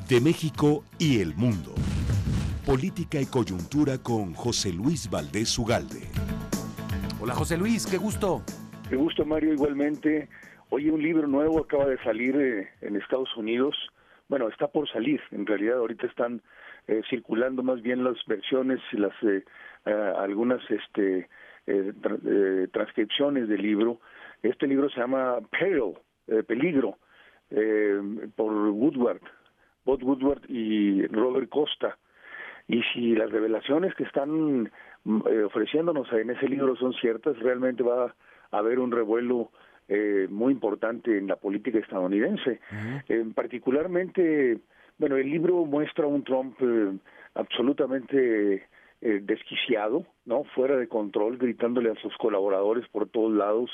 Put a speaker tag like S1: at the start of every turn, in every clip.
S1: de México y el mundo. Política y coyuntura con José Luis Valdés Ugalde.
S2: Hola José Luis, qué gusto.
S3: Qué gusto, Mario, igualmente. Oye, un libro nuevo acaba de salir en Estados Unidos. Bueno, está por salir, en realidad ahorita están circulando más bien las versiones y algunas transcripciones del libro. Este libro se llama Peril, Peligro, por Bob Woodward y Robert Costa. Y si las revelaciones que están ofreciéndonos en ese libro son ciertas, realmente va a haber un revuelo muy importante en la política estadounidense. Particularmente, bueno, el libro muestra un Trump absolutamente desquiciado, ¿no? Fuera de control, gritándole a sus colaboradores por todos lados,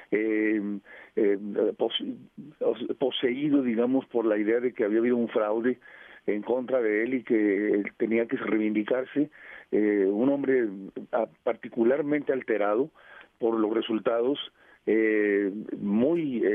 S3: poseído, digamos, por la idea de que había habido un fraude en contra de él y que tenía que reivindicarse. Un hombre particularmente alterado por los resultados, muy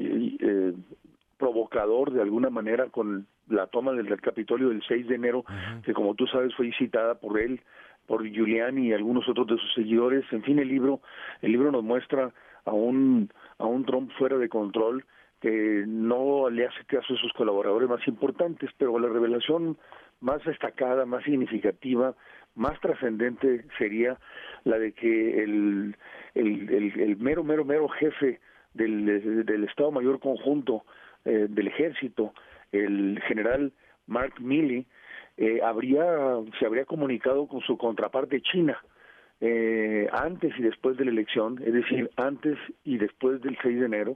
S3: provocador de alguna manera con la toma del Capitolio del 6 de enero, que como tú sabes fue incitada por él, por Giuliani y algunos otros de sus seguidores. En fin, el libro nos muestra a un Trump fuera de control, que no le hace caso a sus colaboradores más importantes, pero la revelación más destacada, más significativa, más trascendente sería la de que el mero jefe del Estado Mayor Conjunto del Ejército, el general Mark Milley, se habría comunicado con su contraparte China antes y después de la elección, es decir, antes y después del 6 de enero,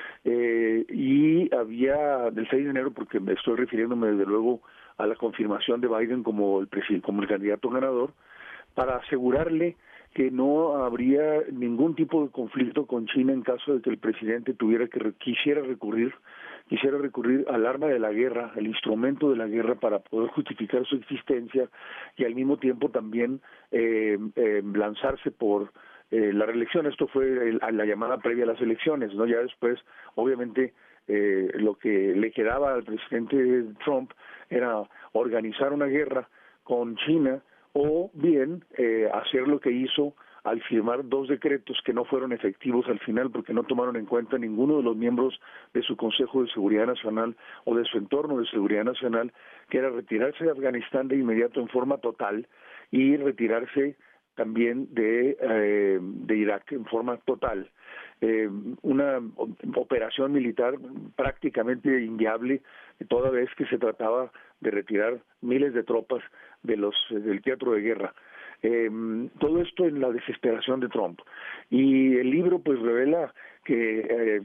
S3: y había del 6 de enero, porque me estoy refiriéndome desde luego a la confirmación de Biden como el candidato ganador, para asegurarle que no habría ningún tipo de conflicto con China en caso de que el presidente quisiera recurrir al arma de la guerra, al instrumento de la guerra, para poder justificar su existencia y al mismo tiempo también lanzarse por la reelección. Esto fue la llamada previa a las elecciones, ¿no? Ya después, obviamente, lo que le quedaba al presidente Trump era organizar una guerra con China, o bien hacer lo que hizo al firmar 2 decretos que no fueron efectivos al final porque no tomaron en cuenta ninguno de los miembros de su Consejo de Seguridad Nacional o de su entorno de seguridad nacional, que era retirarse de Afganistán de inmediato en forma total y retirarse también de Irak en forma total. Una operación militar prácticamente inviable, toda vez que se trataba de retirar miles de tropas del teatro de guerra. Todo esto en la desesperación de Trump. Y el libro pues revela que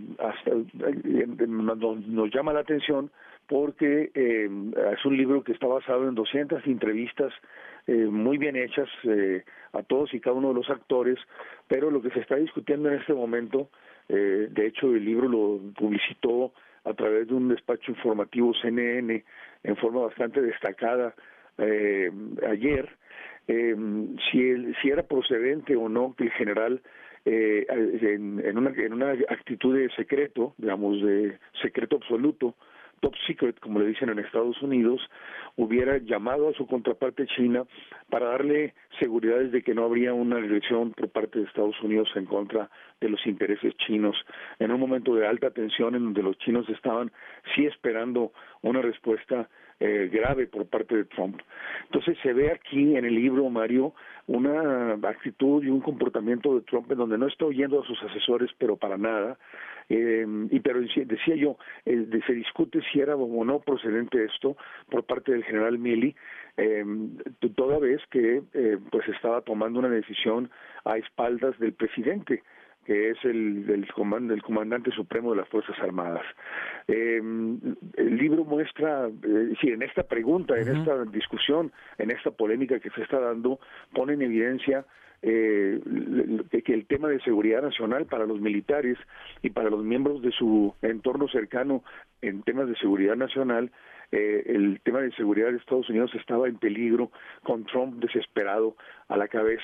S3: nos llama la atención porque es un libro que está basado en 200 entrevistas muy bien hechas a todos y cada uno de los actores, pero lo que se está discutiendo en este momento, de hecho el libro lo publicitó a través de un despacho informativo CNN en forma bastante destacada ayer, si era procedente o no que el general en una actitud de secreto, digamos de secreto absoluto, top secret, como le dicen en Estados Unidos, hubiera llamado a su contraparte China para darle seguridades de que no habría una agresión por parte de Estados Unidos en contra de los intereses chinos, en un momento de alta tensión en donde los chinos estaban sí esperando una respuesta grave por parte de Trump. Entonces se ve aquí en el libro, Mario, una actitud y un comportamiento de Trump en donde no está oyendo a sus asesores, pero para nada, pero decía yo, se discute si era o no procedente esto por parte del general Milley, toda vez que pues estaba tomando una decisión a espaldas del presidente, que es el comandante supremo de las Fuerzas Armadas. El libro muestra, en esta pregunta, en esta discusión, en esta polémica que se está dando, pone en evidencia que el tema de seguridad nacional para los militares y para los miembros de su entorno cercano en temas de seguridad nacional, el tema de seguridad de Estados Unidos estaba en peligro, con Trump desesperado a la cabeza,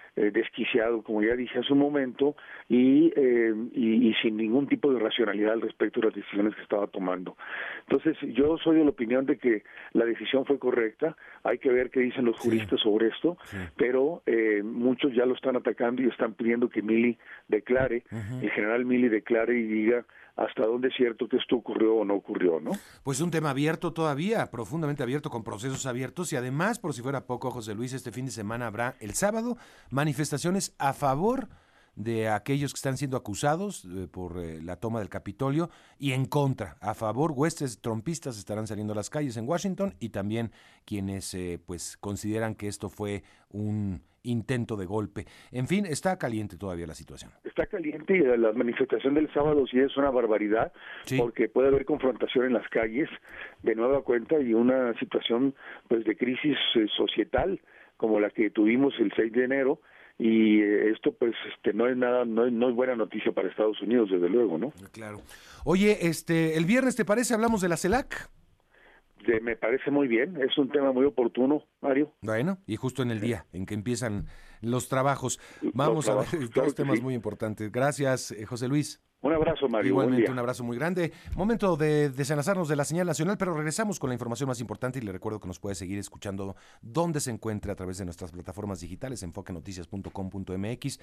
S3: desquiciado, como ya dije hace un momento, y sin ningún tipo de racionalidad al respecto de las decisiones que estaba tomando. Entonces, yo soy de la opinión de que la decisión fue correcta. Hay que ver qué dicen los juristas sobre esto, pero muchos ya lo están atacando y están pidiendo que Milley declare, el general Milley declare y diga hasta dónde es cierto que esto ocurrió o no ocurrió, ¿no?
S2: Pues un tema abierto todavía, profundamente abierto, con procesos abiertos, y además, por si fuera poco, José Luis, este fin de semana habrá el sábado manifestaciones a favor de aquellos que están siendo acusados por la toma del Capitolio y en contra, a favor. Huestes trumpistas estarán saliendo a las calles en Washington y también quienes pues consideran que esto fue un intento de golpe. En fin, está caliente todavía la situación.
S3: Está caliente y la manifestación del sábado sí es una barbaridad, porque puede haber confrontación en las calles de nueva cuenta y una situación pues de crisis societal como la que tuvimos el 6 de enero. Y esto pues no es nada, no es buena noticia para Estados Unidos, desde luego, ¿no?
S2: Claro. Oye, el viernes, ¿te parece? Hablamos de la CELAC.
S3: Me parece muy bien, es un tema muy oportuno, Mario.
S2: Bueno, y justo en el día en que empiezan los trabajos. Vamos a ver dos temas muy importantes. Gracias, José Luis.
S3: Un abrazo, Mario.
S2: Igualmente, un abrazo muy grande. Momento de desenlazarnos de la señal nacional, pero regresamos con la información más importante y le recuerdo que nos puede seguir escuchando donde se encuentre a través de nuestras plataformas digitales, enfoquenoticias.com.mx,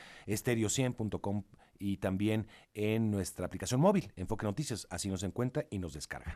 S2: estéreo100.com y también en nuestra aplicación móvil, Enfoque Noticias. Así nos encuentra y nos descarga.